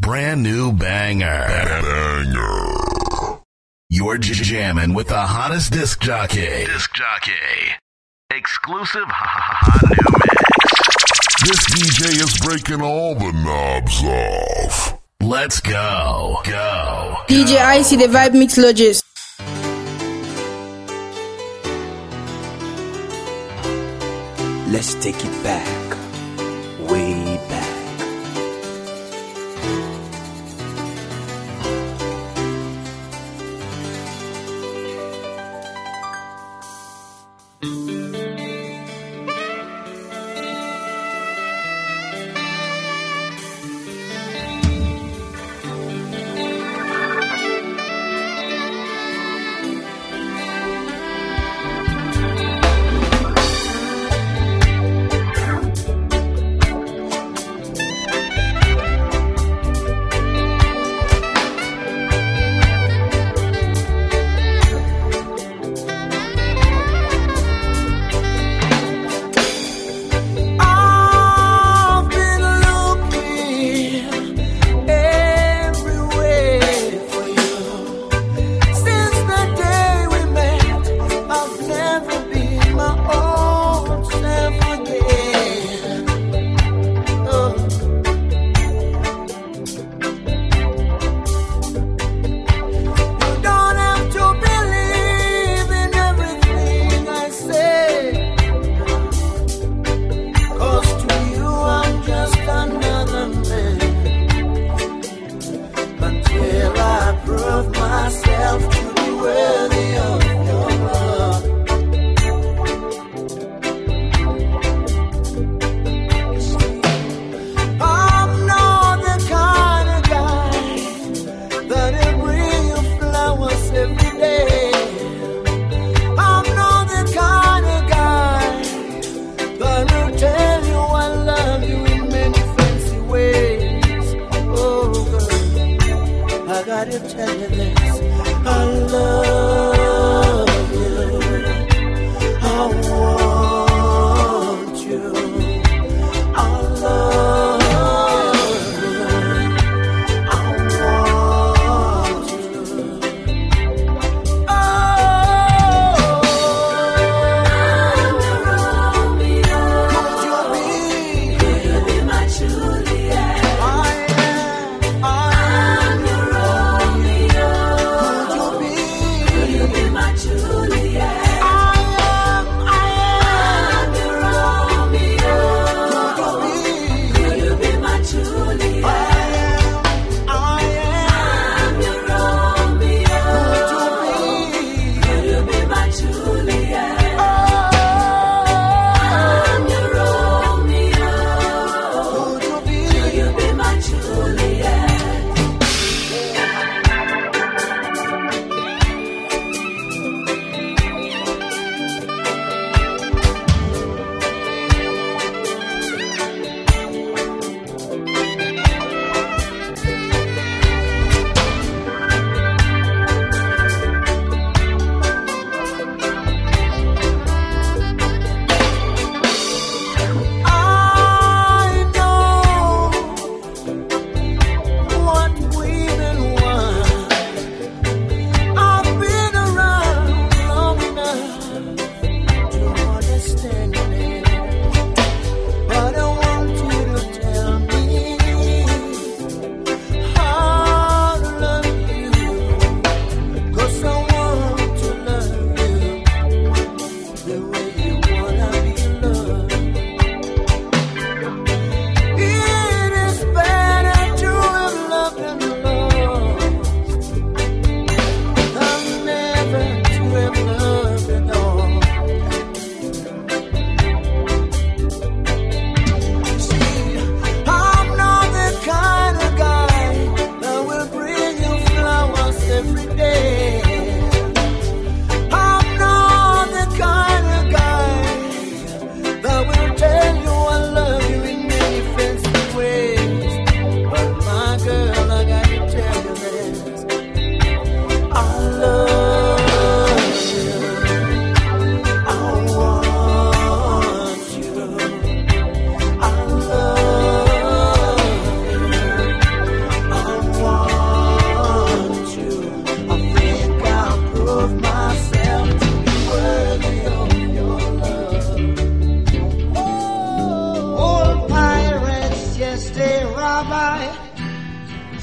Brand new banger. You're jamming with the hottest disc jockey. Exclusive hot new mix. This DJ is breaking all the knobs off. Let's go. DJ Icy, the Vibe Mixologist. Let's take it back, way back.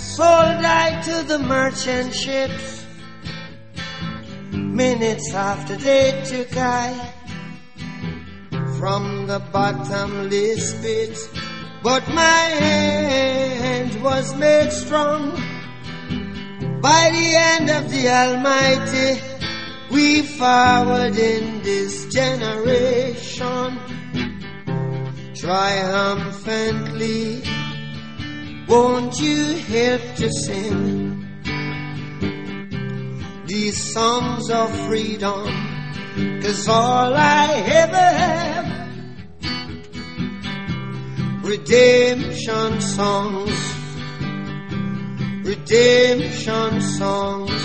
sold I to the merchant ships. Minutes after they took I from the bottomless pit, but my hand was made strong by the hand of the Almighty. We forward in this generation triumphantly. Won't you help to sing these songs of freedom? 'Cause all I ever have, redemption songs, redemption songs.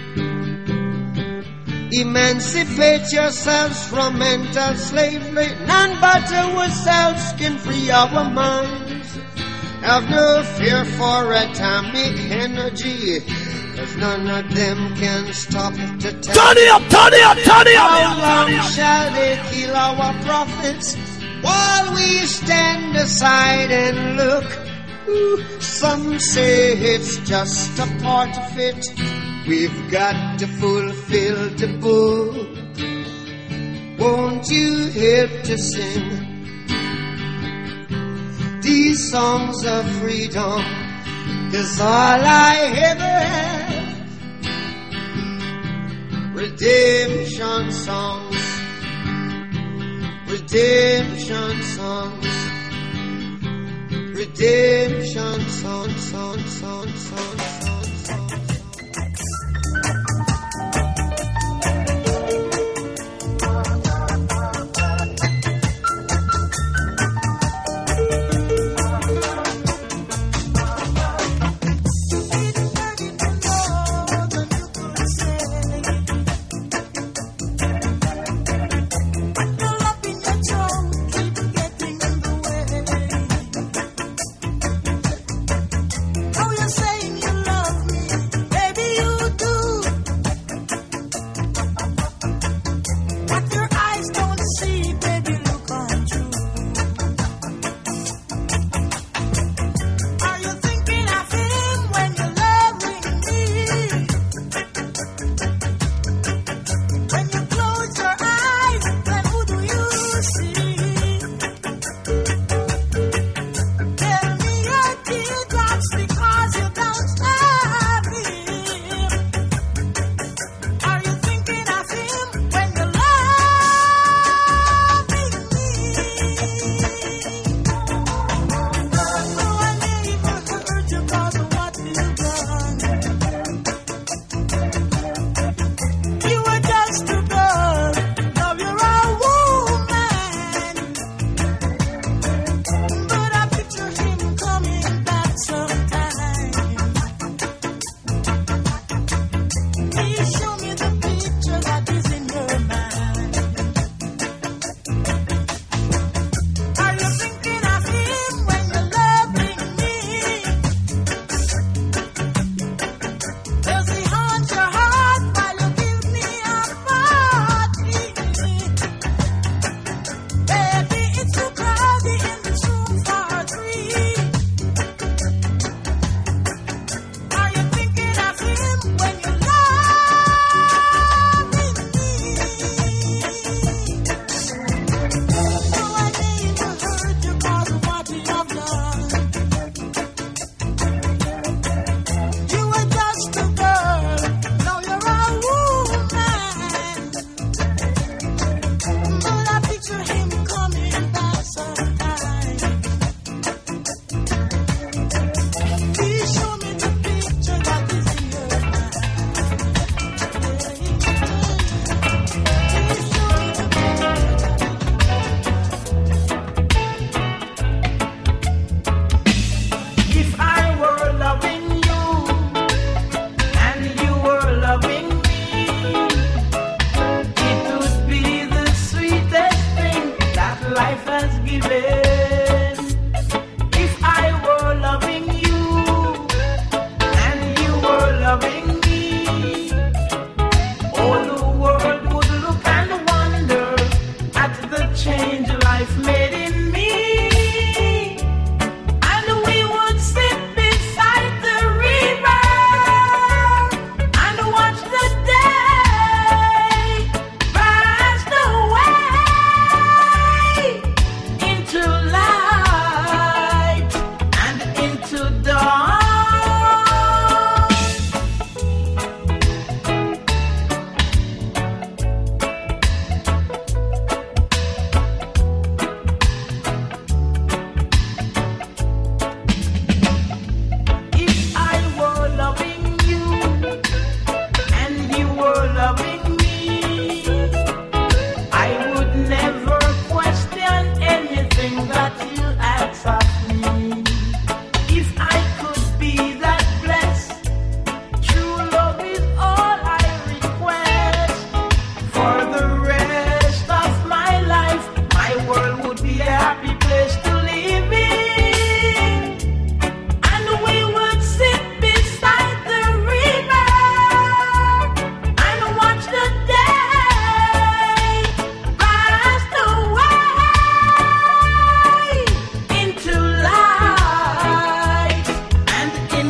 Emancipate yourselves from mental slavery. None but ourselves can free our minds. Have no fear for atomic energy, 'cause none of them can stop the time. Turn it up, turn it up, turn it up. How long shall they kill our prophets while we stand aside and look? Ooh, some say it's just a part of it. We've got to fulfill the book. Won't you help to sing these songs of freedom? 'Cause all I ever have, redemption songs, redemption songs, redemption songs, songs, songs, songs, songs, songs. Saying you love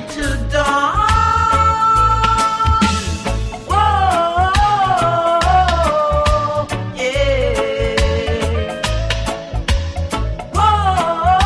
to dawn. Whoa, yeah. Whoa.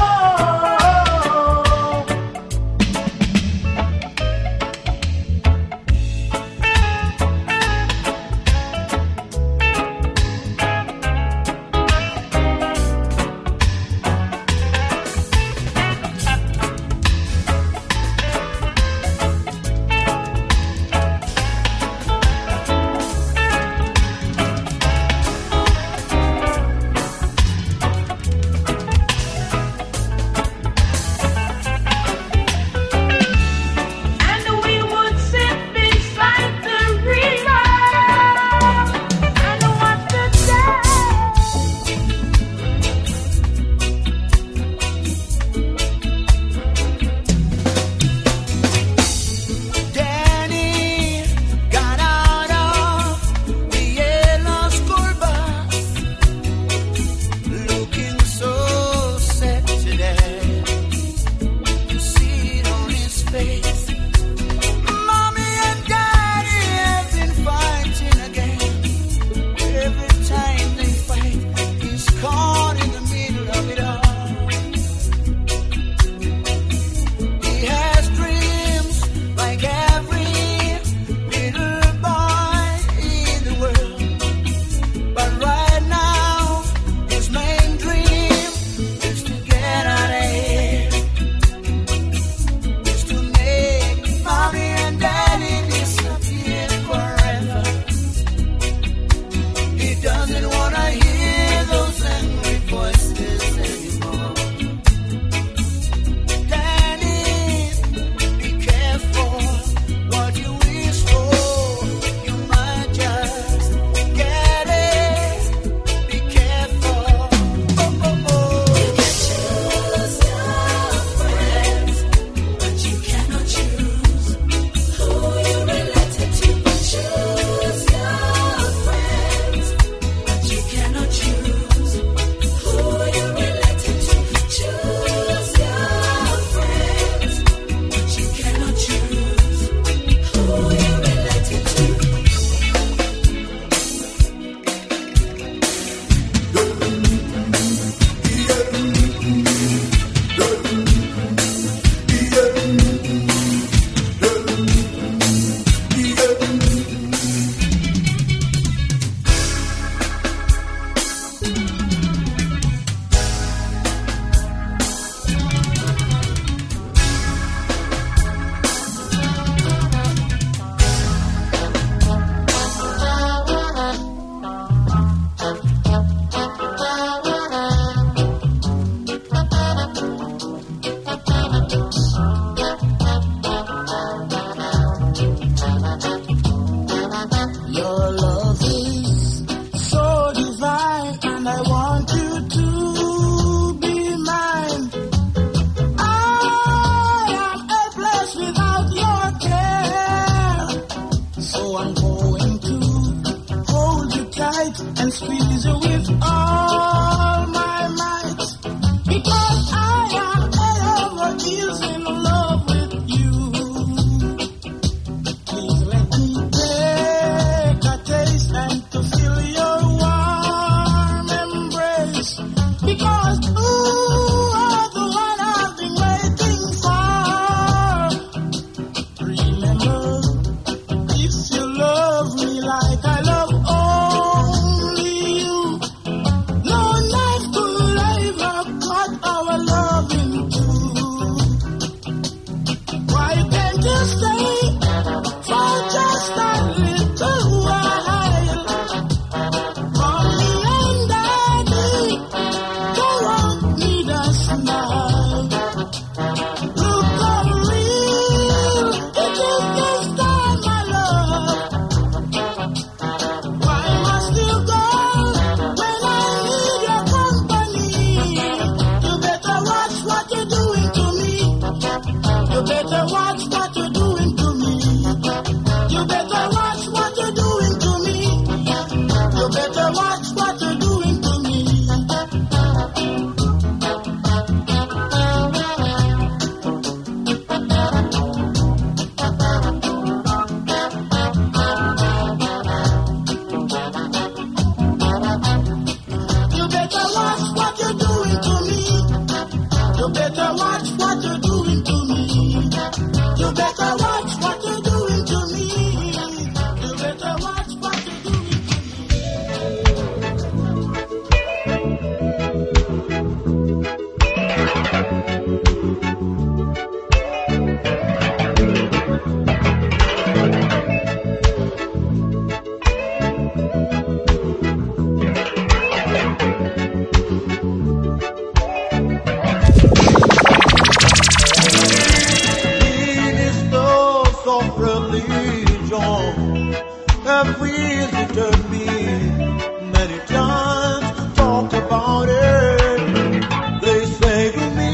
have visited me many times to talk about it. They say to me,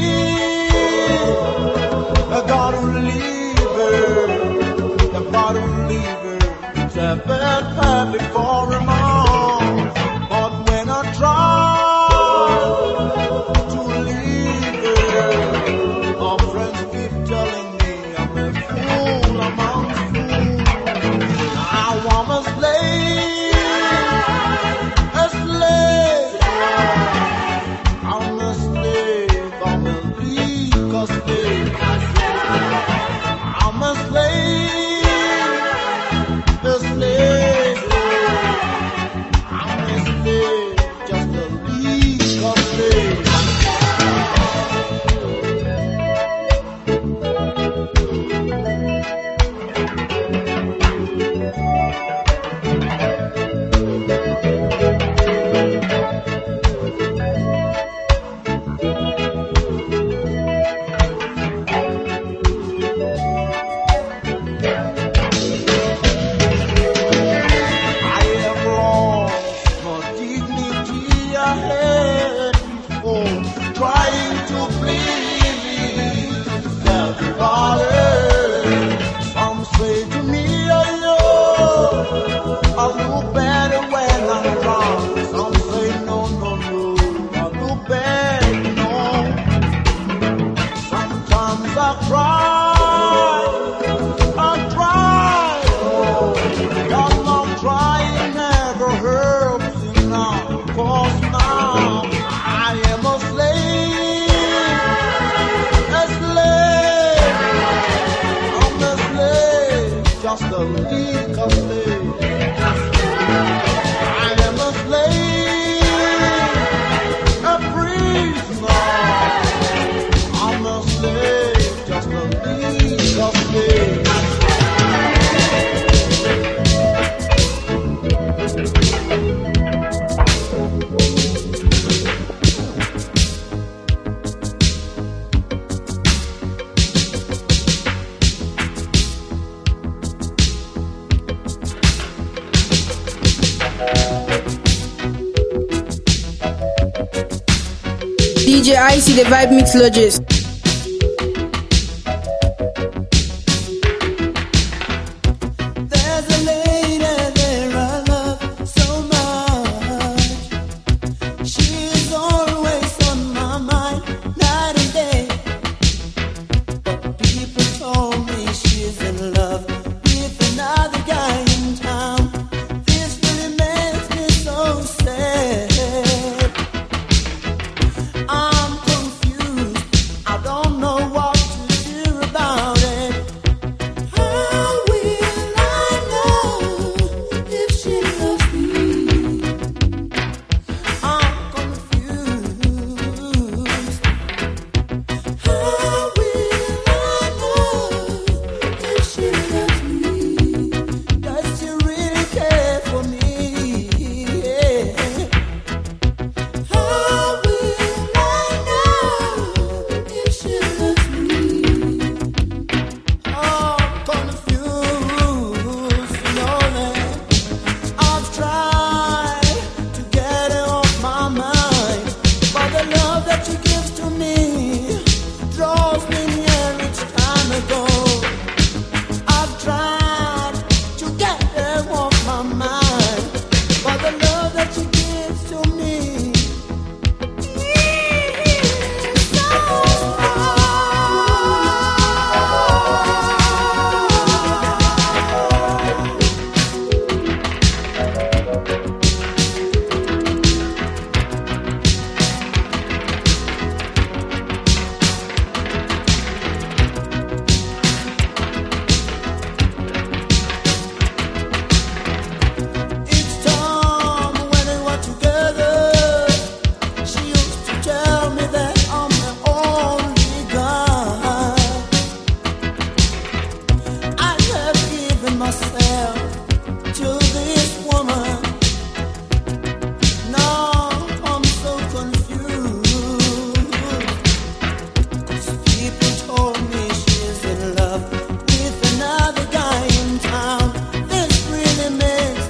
I gotta leave her, I gotta leave her. It's a bad habit for a mom. But when I try to leave her, our friends keep telling me I'm a fool, I'm a fool. Now I'm a slave, a slave. I'm a slave, I'm a legal slave. I'm a slave, a slave. I'm a slave, just a legal slave. I have lost my dignity I had before, trying to please everybody. Some say to me, I look better when I'm drunk. Some say, no, I look bad, no. Sometimes I cry, oh, God, not trying never helps you now, 'cause now I am a slave, a slave. I'm a slave, just a legal slave. I am a slave, a prisoner. I'm a slave, just a legal slave. DJ Icy, the Vibe Mixologist. There's a lady there I love so much. She's always on my mind, night and day. But people told me she's in love with another guy in town. This really makes me so sad. I'm confused, I don't know what to do about it. How will I know if she loves me? I'm confused. How will I know if she loves me? Does she really care for me? How will I know if she loves me? I'm confused, you know that I've tried to get it off my mind, but the love that she gives to me draws me near each time I go. I've tried to get it off my mind, but the love that she gives to me is so each time when we were together, she used to tell me that I'm the only guy. I have given myself to this woman. Now I'm so confused. 'Cause people told me she's in love with another guy in town. This really makes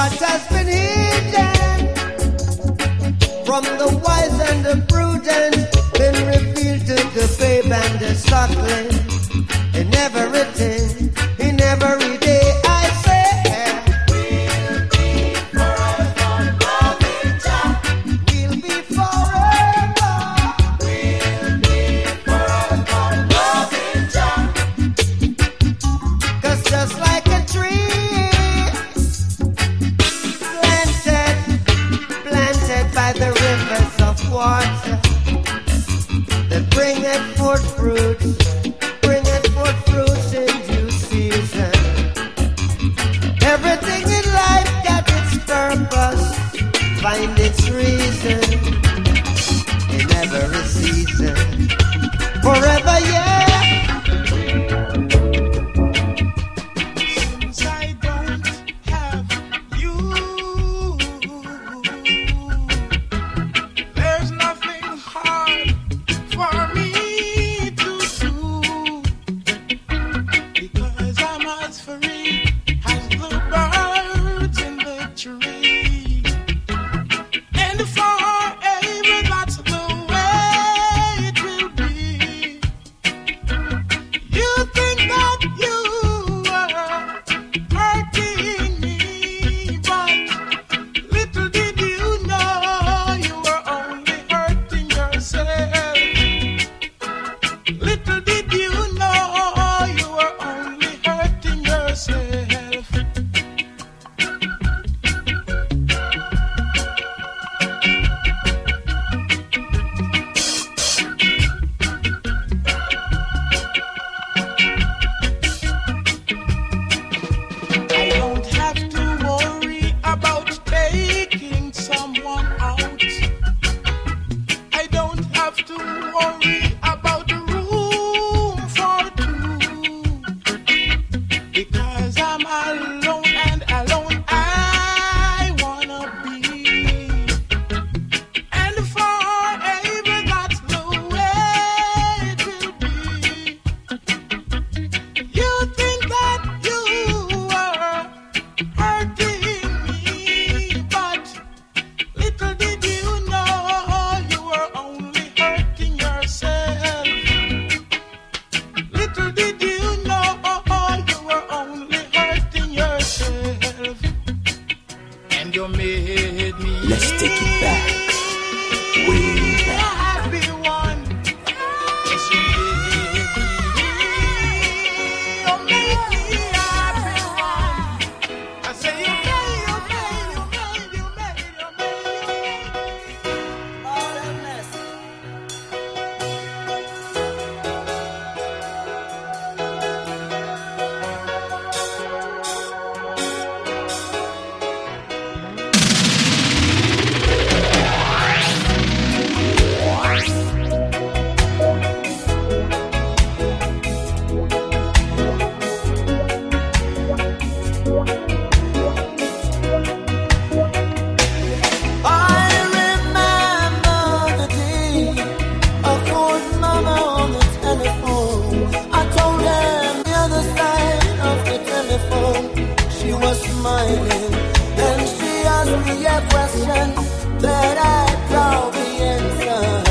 what has been hidden from the wise and the prudent been revealed to the babe and the suckling. In everything, in every day, I say, we'll be forever loving Jah. We'll be forever. We'll be forever loving Jah. 'Cause just like a tree planted by the rivers of water that bringeth forth fruits in due season. Everything in life got its purpose, find its reason in every season. Forever, yeah. Since I don't have you, there's nothing hard for me to do, because I'm as free as the birds in the tree. And forever, that's the way it will be. You think that you are hurting me, but little did you know you were only hurting yourself. Little did you know you were only hurting yourself. I don't have to worry about taking someone out. I don't have to worry about the room for two, because I'm alone and alone I wanna be. And forever, that's the way it will be. You think that you are hurting me, but little did you know you were only hurting yourself. Little did you know you were only hurting yourself. And you made me. Let's take it back. Way back. Happy one. Yes, you made me. You made me happy one. I say you made. Smiling, and she asked me a question that I probably answered.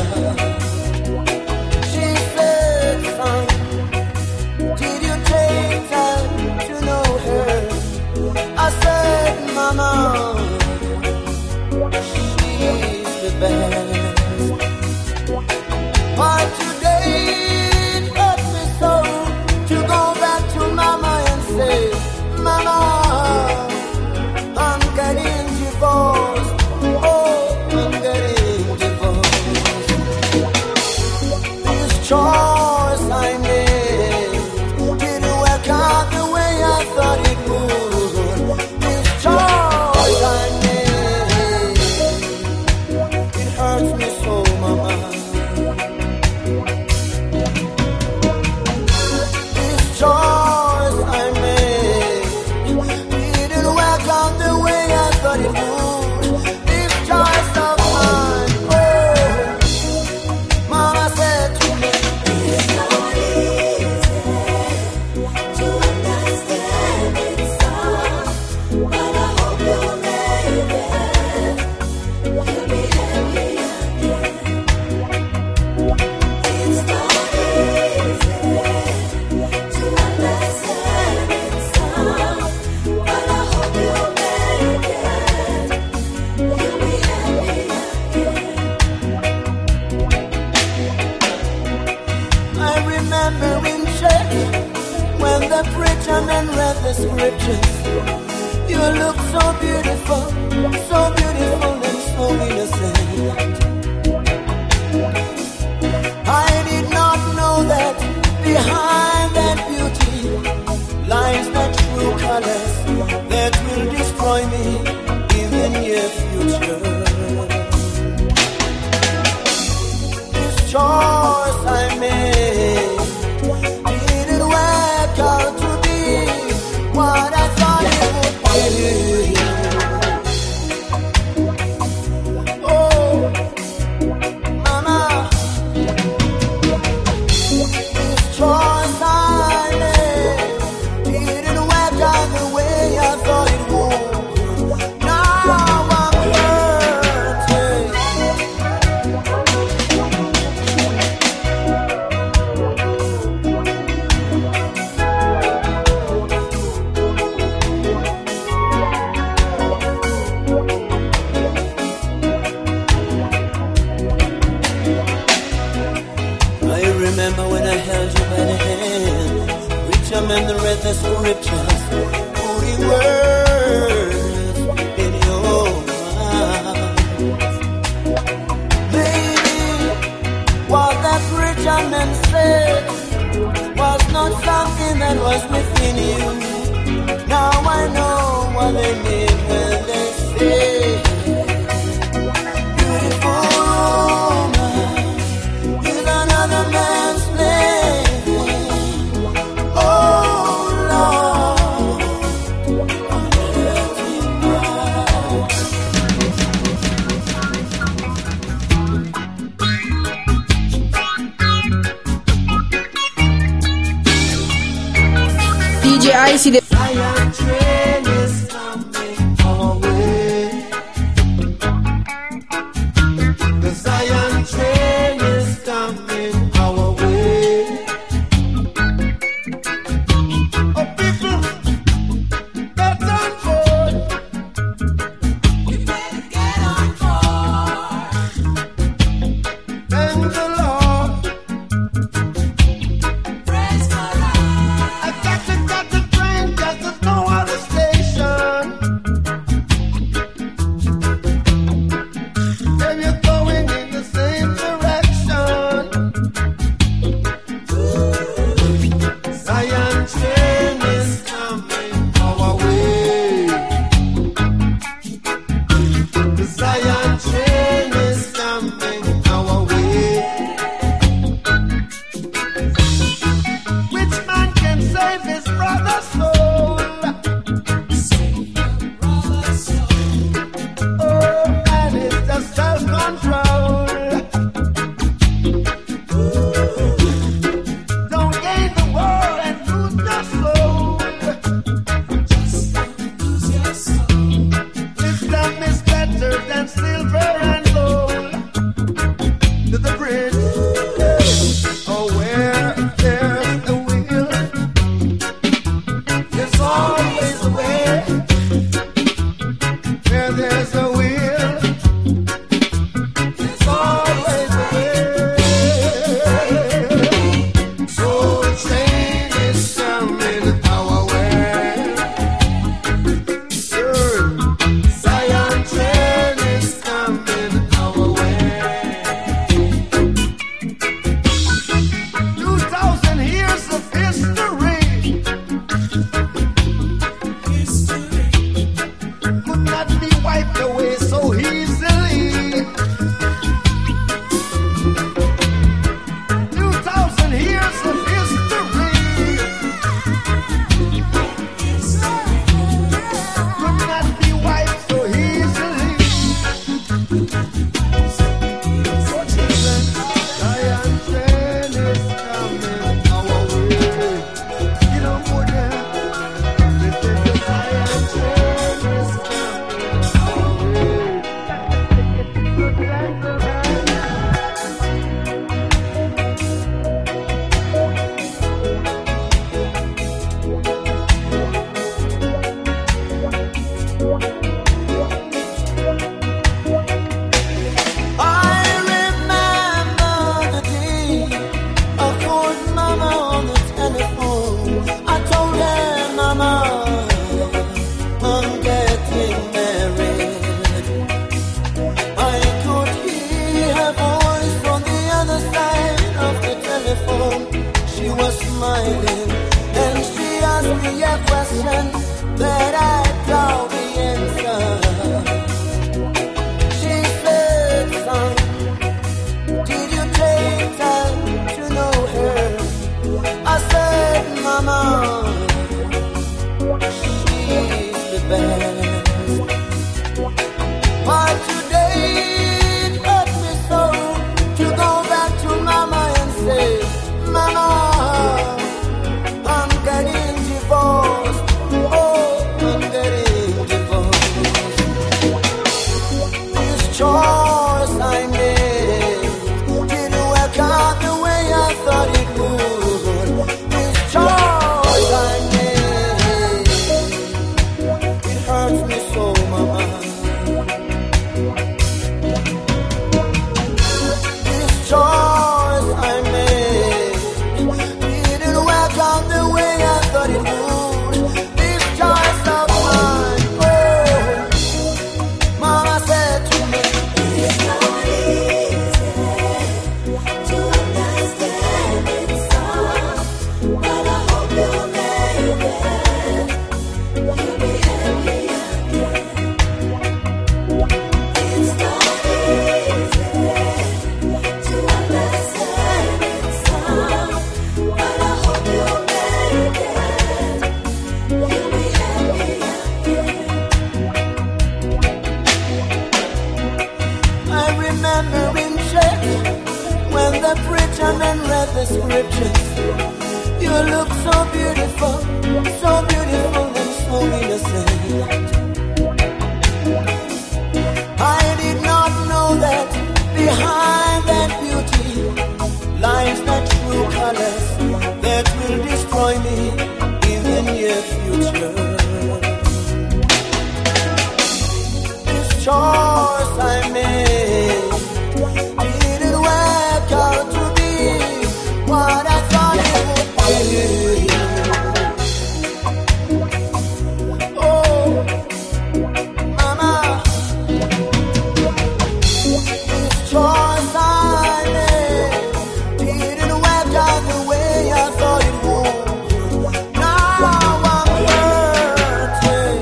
She said, son, did you take time to know her? I said, mama, she's the best. But today it hurt me so to go back to mama and say, mama, I'm getting divorced. Oh, I'm getting divorced. This choice I made didn't work out the way I thought it would. This choice look so beautiful and so innocent. I did not know that behind that beauty lies the true colors that will destroy me in the near future. This choice I made didn't work out to be what I thought it would be. Oh, mama, this choice I made didn't work out the way I thought it would. Now I'm hurting. I remember when I held you by the hand, reach a man that read the scriptures, putting words in your mouth. Maybe what that preacher man said was not something that was within you. Now I know what they mean when they say beautiful woman is another man's plaything. Oh Lord, I'm hurting now. DJ Icy the Zion train is coming our way. The Zion train is coming our way. Oh people, get on board. You better get on board. Thank the Lord. Praise the Lord. I got the train, 'cause there's no other station. If you're going in the same direction, Zion train is coming our way. The Zion train is coming our way. Which man can save his brother's soul? Oh, and it's just self-control. Don't gain the world and lose your soul. Wisdom is better than silver and gold. To the bridge. Oh, where there's the will, there's always a way. Where there's a will, there's always a way. Soul train is coming our way. Zion train is coming our way. 2,000 years of history could not be wiped away so easily. 2,000 years of history could not be wiped so easily. So children, Zion train is coming our way. Get on board there. This is the Zion train is coming our way. attention and read the scriptures. You look so beautiful and so innocent. I did not know that behind that beauty lies the true colors that will destroy me in the near future. This choice I made didn't work out to be what I thought it would be. Oh, mama, this choice I made didn't work out the way I thought it would. Now I'm hurting.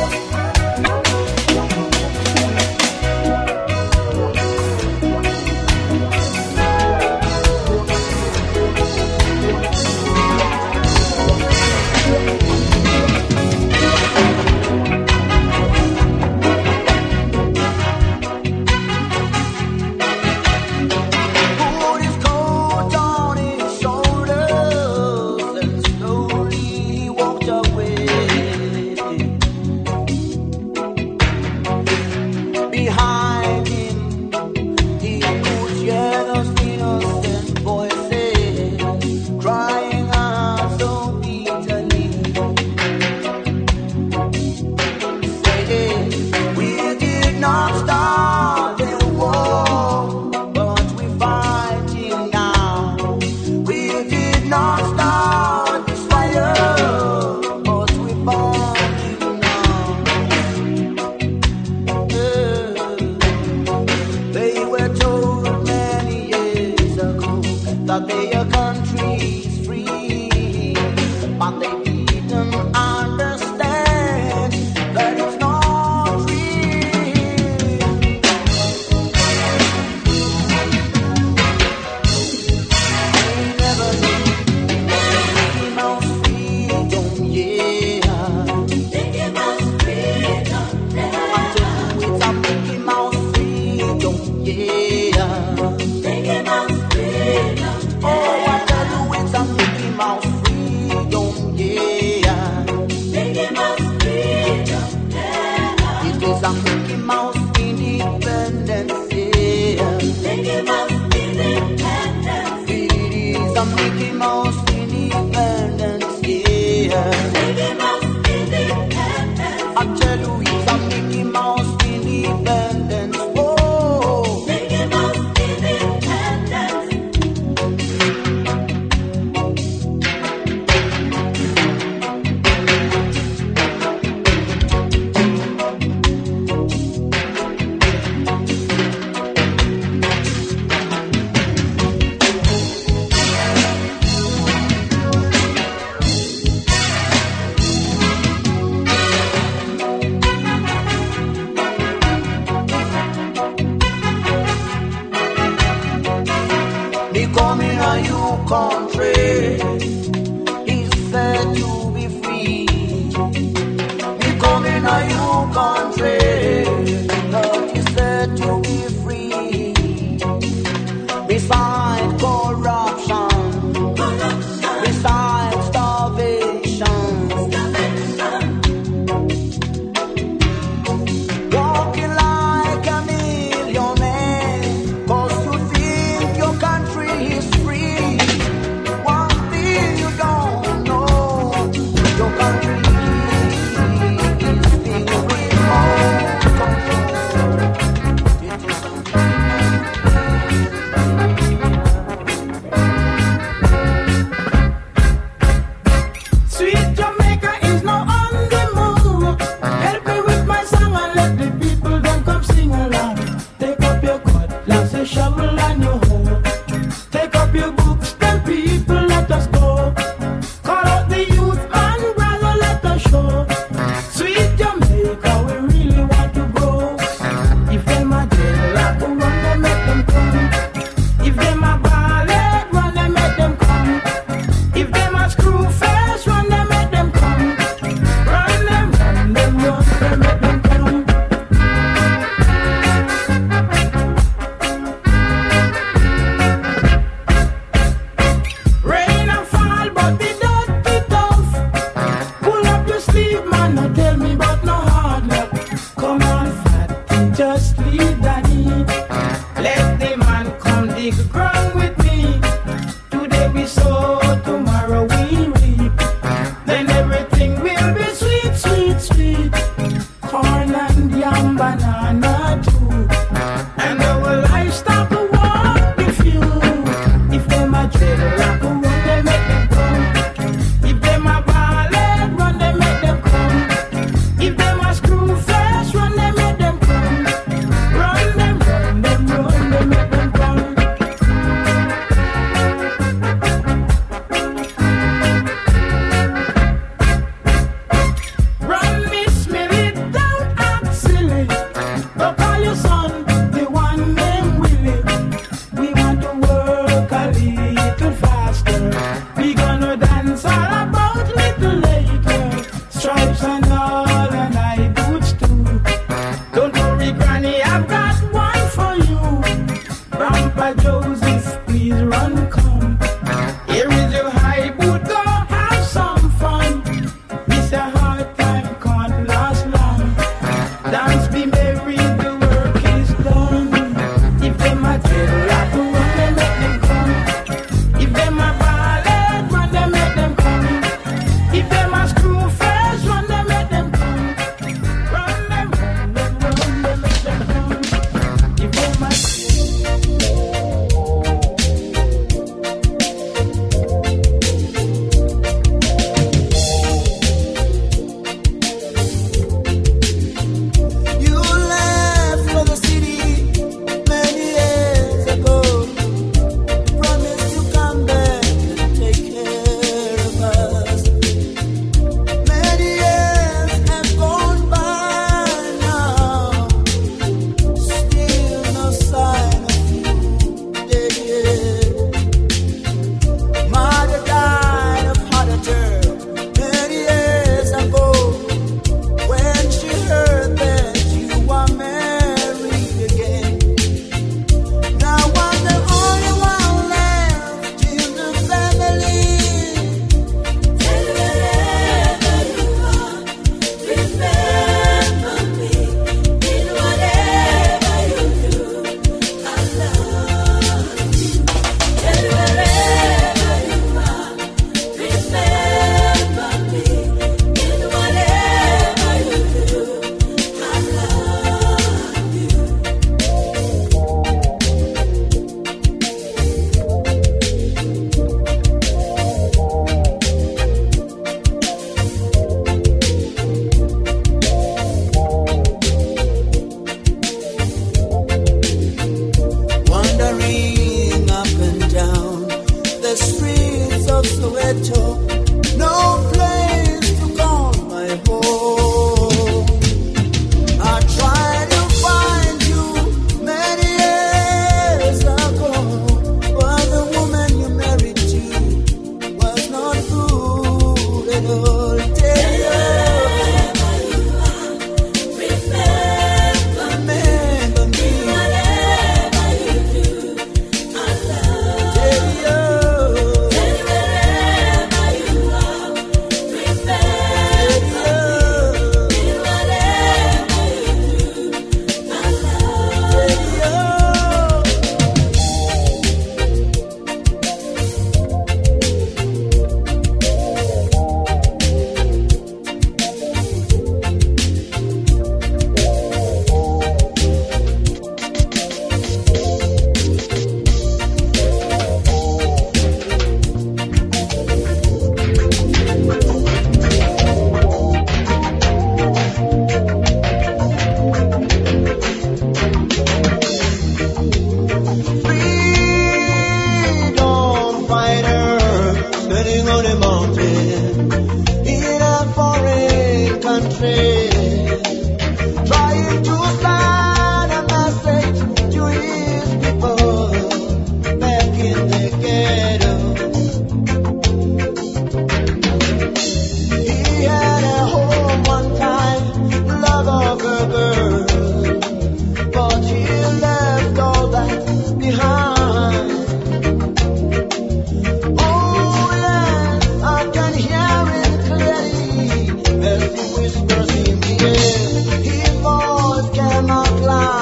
Put his coat on his shoulders and slowly walked away. Behind him, he could hear those innocent voices crying out so bitterly. Saying, we did not start the war, but we're fighting now. We did not start this fire, but we're burning now. They were told many years ago that their country is free, but they didn't understand that it's not real. They never knew Mickey Mouse freedom, yeah. Mickey Mouse freedom, yeah. I tell you it's a Mickey Mouse freedom, yeah. Mickey Mouse freedom, yeah. Oh, I tell you it's a Mickey Mouse freedom, yeah. Mickey Mouse freedom, yeah. It is a Mickey Mouse independence, yeah. Mickey Mouse independence. It is a Mickey Mouse independence, yeah. Mickey Mouse independence. I tell you it's a Mickey Mouse independence, whoa. Mickey Mouse independence. just leave Danny. Let the man come dig ground with me. Today we sow, tomorrow we reap. Then everything will be sweet, sweet, sweet. Corn and yam, banana too. And our livestock will walk the few. If them a dreadlock, run they make them come. If them a ballad, run they make them come. If them a screw flesh, run they make them come. Run them, run them, run them, make them come. Run Miss Millie, don't act silly. Go call your son, the one named Willie. We want to work a little faster. We gonna dance all about little later. Stripes and all and high boots too. Don't worry, Granny, I've got one for you. Grandpa Joseph, please run, come. Here is your high boot, go have some fun. Mr. Hard Time can't last long. Dance be merry, the work is done. If them a dreadlock, run they make them come. If them a ballad, run they make them come. If them a screw face, run they make them come. Run them, run them, run they make them come. If them a You left for the city many years ago. Promised to come back and take care of us. Many years have gone by now. Still no sign of you, dear. Mother died of heart attack many years ago. When she heard that you were married again. Now I'm the only one left in the family. And wherever you are, remember me. In whatever you do, I love you. And wherever you are, remember me. In whatever you do, I love you. Wandering up and down the streets of Soweto, no place to call my home. I tried to find you many years ago, but the woman you married to was not good at all. Tell you, remember me. Whatever you do, I love you. Wherever you are, remember me. Whatever you do, I Freedom fighter standing on a mountain in a foreign country, trying to send a message to his people back in the ghetto. He had a home one time, love of a girl, but he left all that behind. Oh yes, I can hear it clearly as he whispers in the air. His voice cannot lie.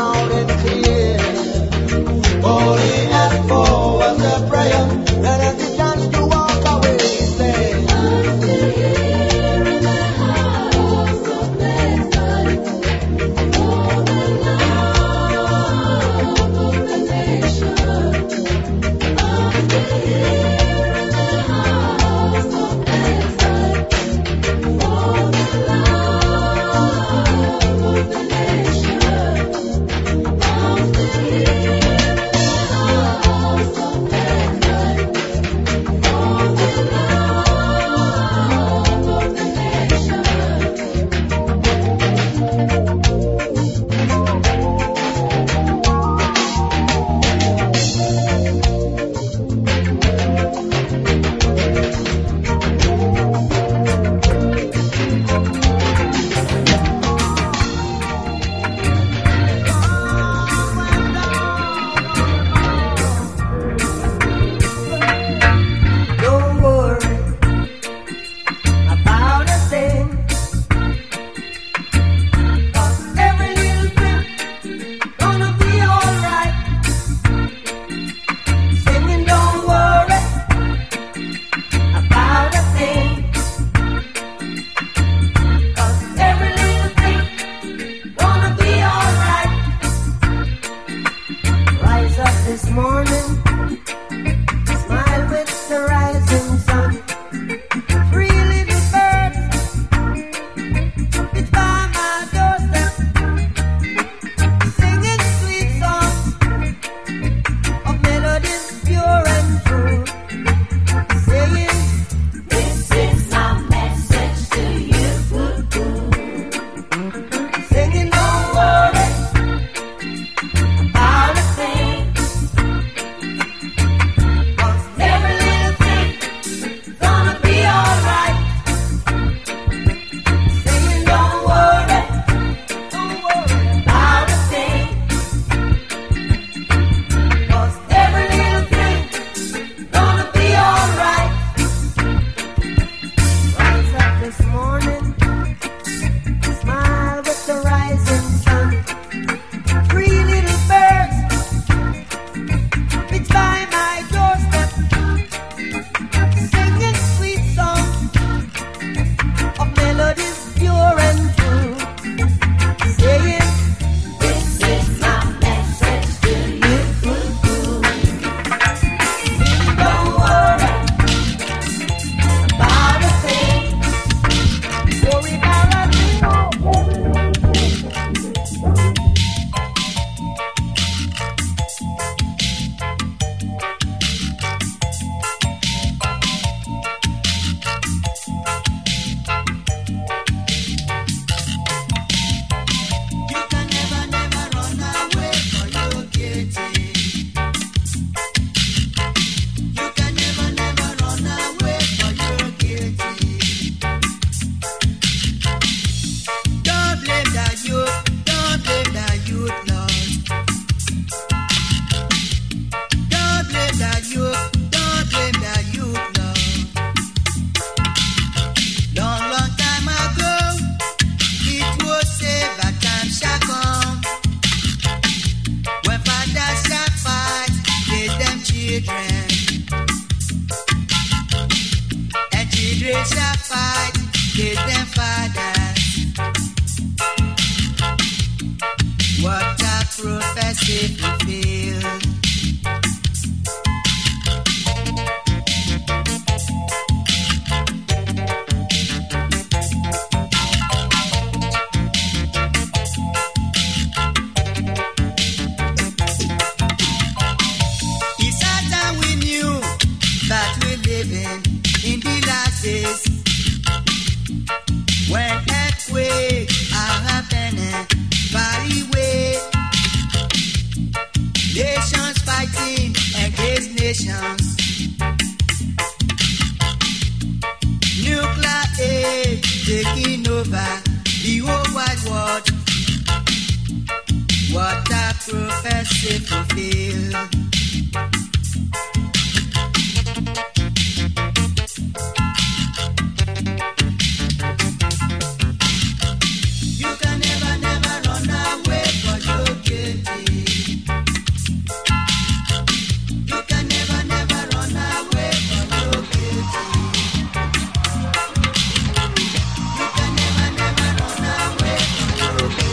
prophecy fulfilled. It's our time we knew that we're living in the last days, when earthquakes are happening far away, nations fighting against nations, nuclear age taking over the whole wide world. What a prophecy fulfilled. You can never, never run away for your guilty. You can never, never run away for your guilty. You can never, never run away for your guilty.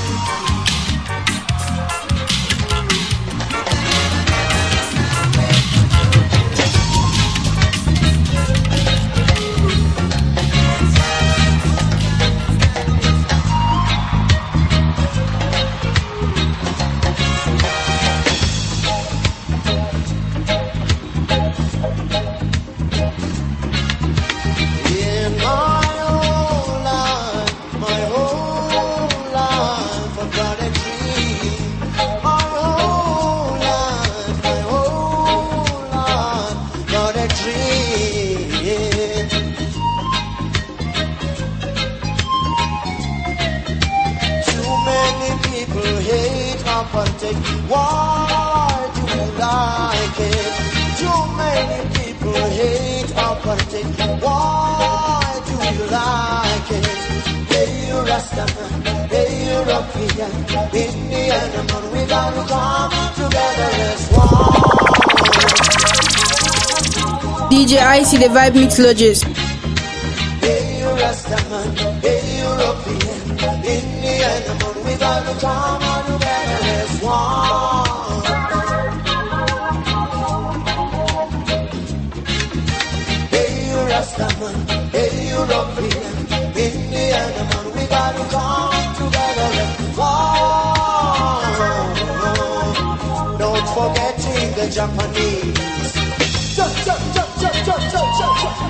In my whole life, I've got a dream. My whole life, got a dream. Too many people hate our politics. Why do you like it? Too many people hate our politics. Why do you like it? Hey, you Rastaman, hey, you European, Indian, man, we gotta come together as one. DJ Icy, the vibe mixologist. Hey, you Rastaman, hey, European, Indian, man, we gotta come together as one. Hey, you Rastaman, hey, European, Indian, man, we gotta come together as one. Don't forgetting the Japanese. Cha, cha, cha, cha, cha, cha, cha, cha.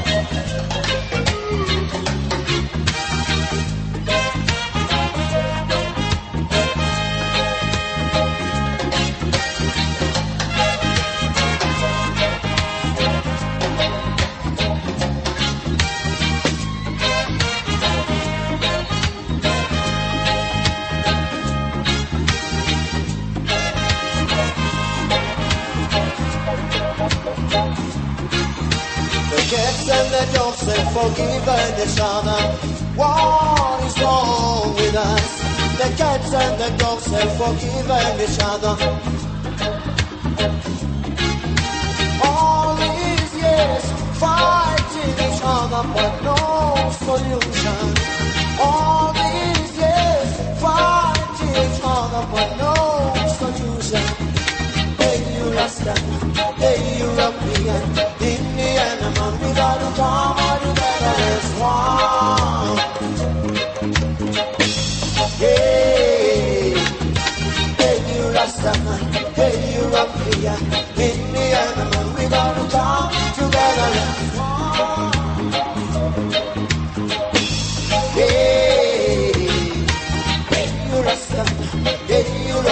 Cats and the dogs have forgiven each other. What is wrong with us? The cats and the dogs have forgiven each other. All these years fighting each other, but no solution. All these years fighting each other, but no solution. Hey, you Rasta, hey, European, Indian, man, we gotta come all together as one. Hey, hey, you Rasta, hey, European, Indian, man, we gotta come together as one. Hey, hey, you Rasta, hey,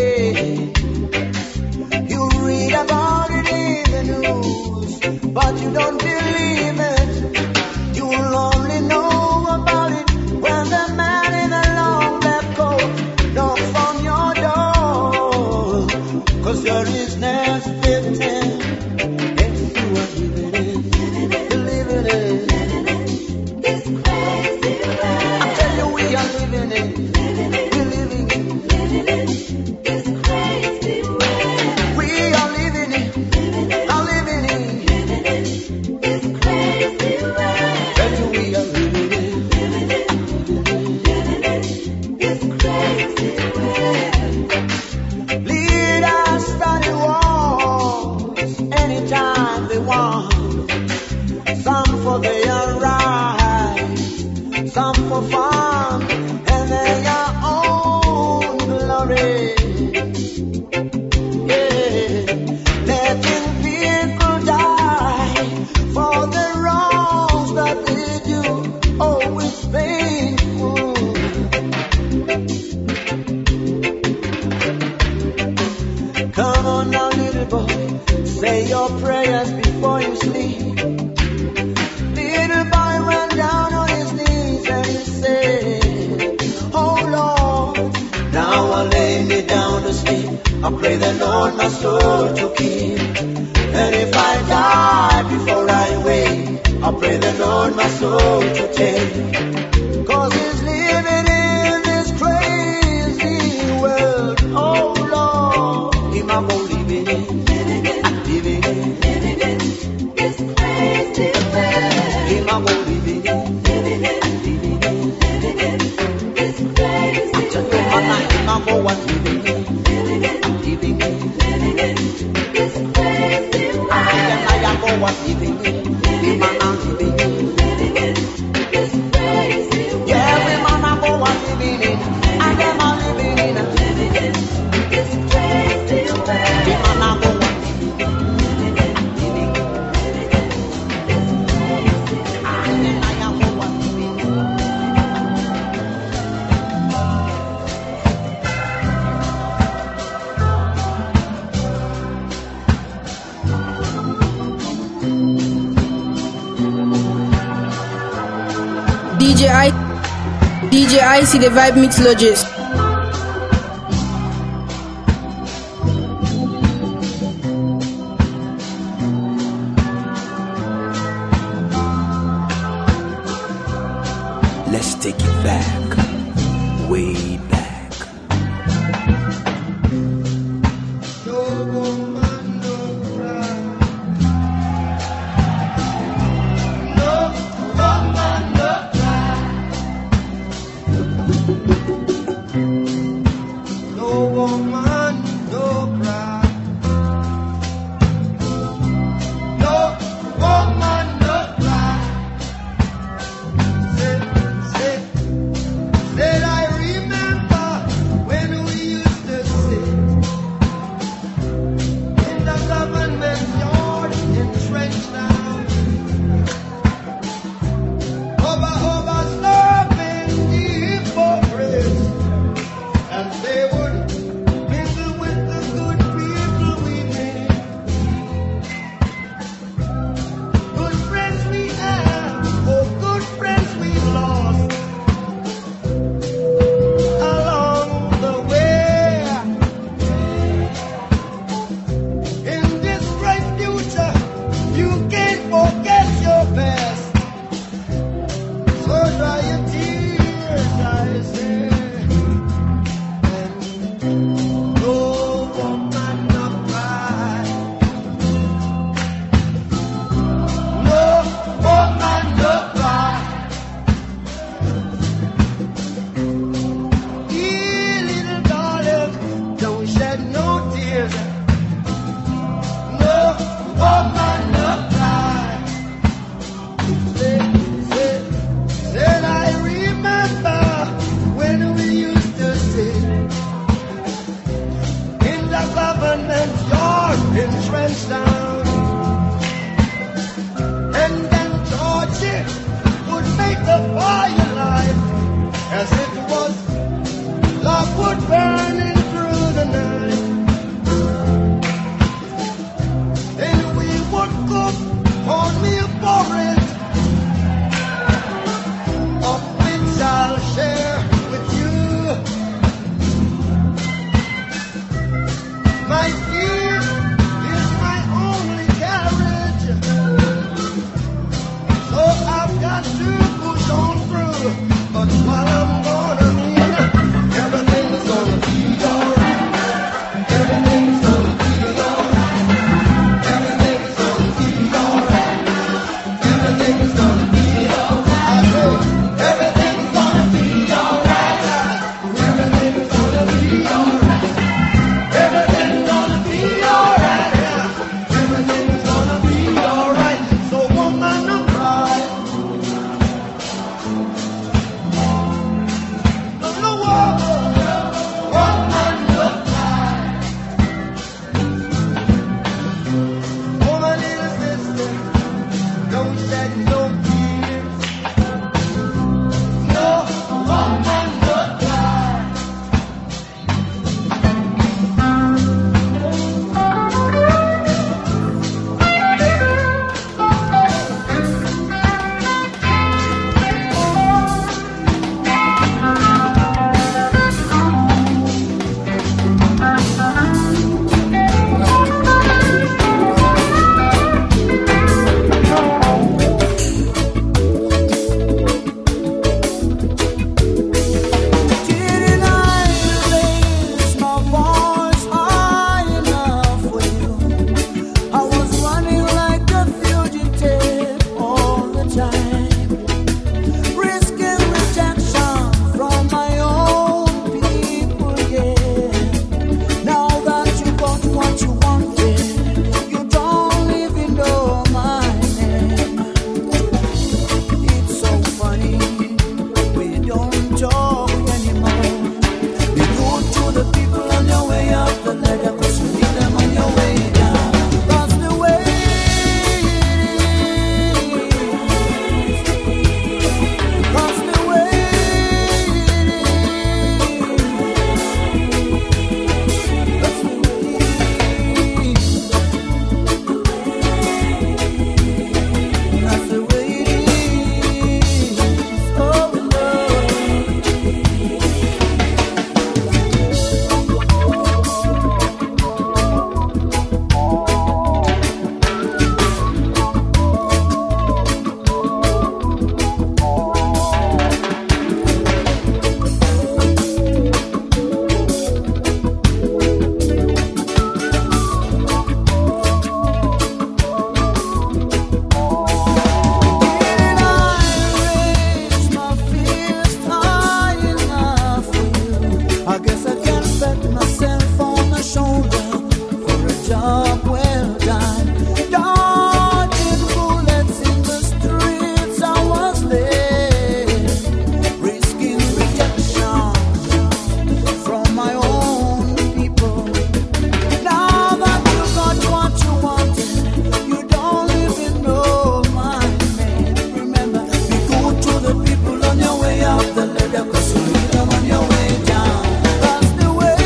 You read about it in the news, but you don't believe it. You'll only know about it when the man in the long black coat knocks on your door. 'Cause there is next 15, and you are living it, living it. I tell you we are living it, we're living it. We are living it, are living it. Tell you we are living it. Leaders study wars anytime they want. Some for their rights, some for fun, and their own glory. Yeah, letting people die for the wrongs that they do. Oh, it's painful. Come on now, little boy, say your prayers before you sleep. Little boy went down on his knees and he said, oh Lord, now I lay me down to sleep. I pray the Lord my soul to keep. And if I die before I wake, I pray the Lord my soul to take. 'Cause he's living in this crazy world. Oh Lord, him I'm gonna live in it, living it. Him I'm gonna live in it, living it. Just go my life, him I'm gonna live in it, living it. I am gonna live in it, him I'm living it. Yeah, we mama go on living it, and them are living it. We mama go on living it, and then I am go on living it. DJ Icy, the vibe mixologist. Let's take it back, way back. No woman, no cry. No woman, no cry. No woman, no cry. No woman, no cry. Said I remember when we used to sit in the government yard in Trenchtown, over serving the hypocrites, and they would mingle with the good people we made. Good friends we have, oh good friends we lost along the way. In this bright future, you can't forget your past. So dry your tears, I say. And no woman no cry. No woman no cry. Dear little darling, don't shed no tears. No woman no cry. Said I remember when we used to sit in the government yard in Trenchtown, and then Georgie would make the fire light as it was love would burning through the night. My feet is my only carriage. So I've got to push on through. But what I'm gonna need, everything's gonna be alright. Everything's gonna be alright. Everything's gonna be alright. Everything's gonna be alright. I say, everything's gonna be alright. Everything's gonna be alright. Everything's gonna be alright. Everything's gonna be alright. So woman, don't cry. No woman, don't cry. Woman, little sister, don't shed no tears. No woman, don't cry. Didn't I raise my voice high enough for you? I was running like a fugitive all the time, risking rejection from my own people, yeah. Now that you got what you wanted, you don't even know my name. It's so funny, we don't talk anymore. Be good to the people on your way up the ladder, 'cause you need them on your way down. That's the way it is. That's the way it is. That's the way it is. That's the way it is. Oh, Lord. Didn't I raise my fist high enough for you? I guess I can pat myself on the shoulder for a job well done. Dodging bullets in the streets, I was there, risking rejection from my own people. Now that you got what you wanted, you don't even know my name. Remember, be good to the people on your way up the ladder, 'cause you need them on your way down. That's the way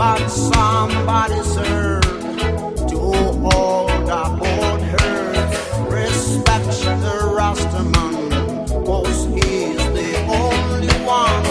what somebody served to all the board herds. Respect the Rastaman, 'cause he's the only one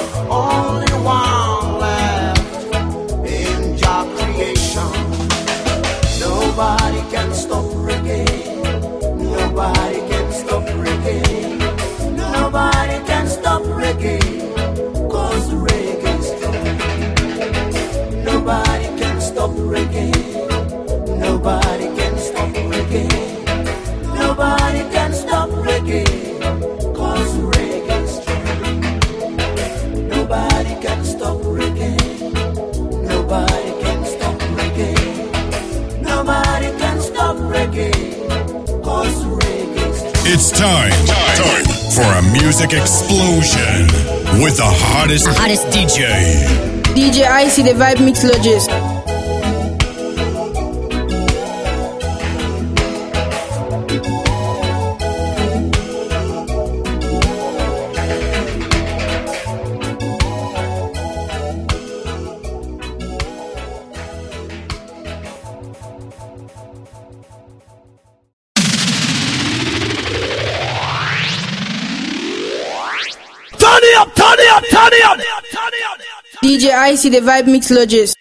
left in Jah creation. Nobody can stop reggae. Nobody can stop reggae. Nobody can stop reggae. 'Cause reggae's true. Nobody can stop reggae. Nobody can stop reggae. Nobody can stop reggae. 'Cause reggae's true. Nobody can stop reggae. Nobody can stop reggae. Nobody can stop reggae. 'Cause reggae's true. It's time for a music explosion with the hottest DJ. DJ IC, the vibe mixologist. DJ IC, the vibe mixologist.